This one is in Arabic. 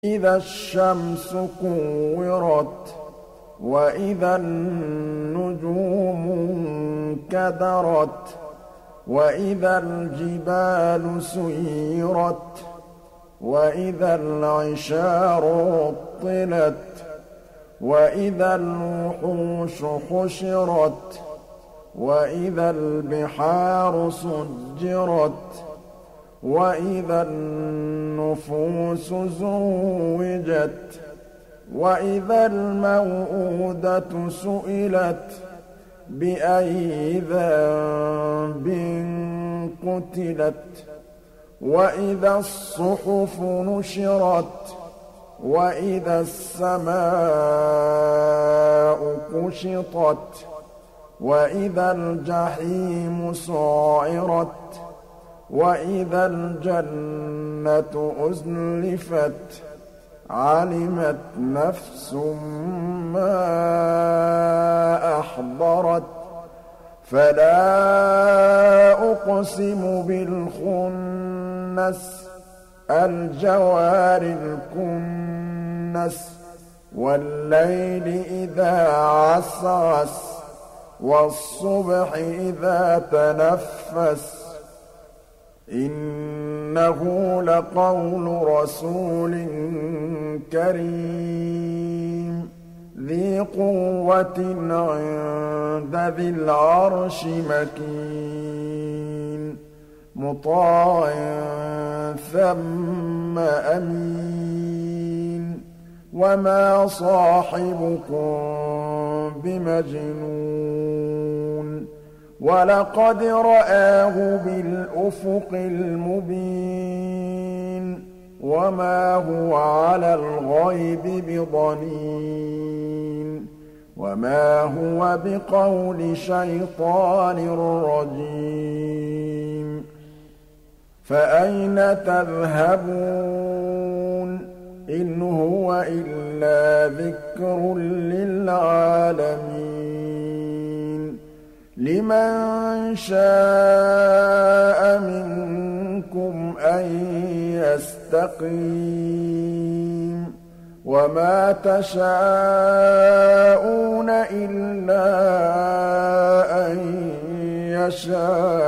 إِذَا الشَّمْسُ كُوِّرَتْ وَإِذَا النُّجُومُ انكَدَرَتْ وَإِذَا الْجِبَالُ سُيِّرَتْ وَإِذَا الْعِشَارُ عُطِّلَتْ وَإِذَا الْوُحُوشُ حُشِرَتْ وَإِذَا الْبِحَارُ سُجِّرَتْ وَإِذَا النُّفُوسُ زُوِّجَتْ وَإِذَا الْمَوْءُودَةُ سُئِلَتْ بِأَيِّ ذَنبٍ قُتِلَتْ وَإِذَا الصُّحُفُ نُشِرَتْ وَإِذَا السَّمَاءُ كُشِطَتْ وَإِذَا الْجَحِيمُ سُعِّرَتْ وَإِذَا الْجَنَّةُ أُزْلِفَتْ عَلِمَتْ نَفْسٌ مَّا أَحْضَرَتْ فَلَا أُقْسِمُ بِالْخُنَّسِ الْجَوَارِ الْكُنَّسِ وَاللَّيْلِ إِذَا عَسْعَسَ وَالصُّبْحِ إِذَا تَنَفَّسَ إِنَّهُ لَقَوْلُ رَسُولٍ كَرِيمٍ ذِي قُوَّةٍ عِندَ ذِي الْعَرْشِ مَكِينٍ مُّطَاعٍ ثَمَّ أَمِينٍ وَمَا صَاحِبُكُم بِمَجْنُونٍ وَلَقَدْ رَآهُ بِالْأُفُقِ الْمُبِينِ وَمَا هُوَ عَلَى الْغَيْبِ بِضَنِينٍ وَمَا هُوَ بِقَوْلِ شَيْطَانٍ رَّجِيمٍ فَأَيْنَ تَذْهَبُونَ إِنْ هُوَ إِلَّا ذِكْرٌ لِّلْعَالَمِينَ لِمَن شَاءَ مِنكُمْ أَن يَسْتَقِيمَ وَمَا تَشَاءُونَ إِلَّا أَن يَشَاءَ